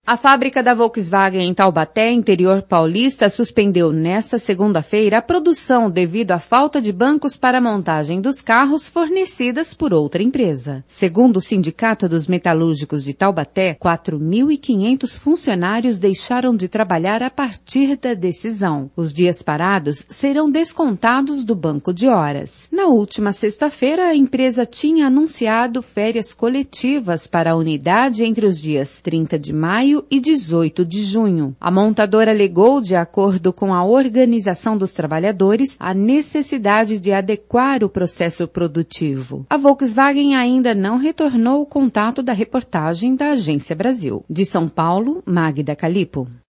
A fábrica da Volkswagen em Taubaté, interior paulista, suspendeu nesta segunda-feira a produção devido à falta de bancos para a montagem dos carros fornecidas por outra empresa. Segundo o Sindicato dos Metalúrgicos de Taubaté, 4.500 funcionários deixaram de trabalhar a partir da decisão. Os dias parados serão descontados do banco de horas. Na última sexta-feira, a empresa tinha anunciado férias coletivas para a unidade entre os dias 30 de maio e 18 de junho. A montadora alegou, de acordo com a Organização dos Trabalhadores, a necessidade de adequar o processo produtivo. A Volkswagen ainda não retornou o contato da reportagem da Agência Brasil. De São Paulo, Magda Calipo.